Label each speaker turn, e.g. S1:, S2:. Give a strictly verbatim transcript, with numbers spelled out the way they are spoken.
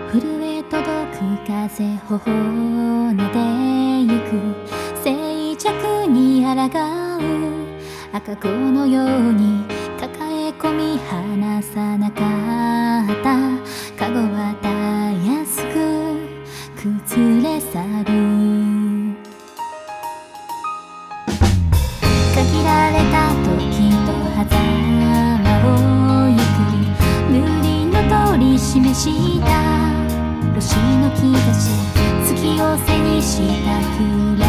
S1: 震え届く風頬をなでゆく静寂に抗う赤子のように抱え込み離さなかったカゴはたやすく崩れ去る限られた時と狭間を行く塗りの取り示した星の兆し月を背にしたフラ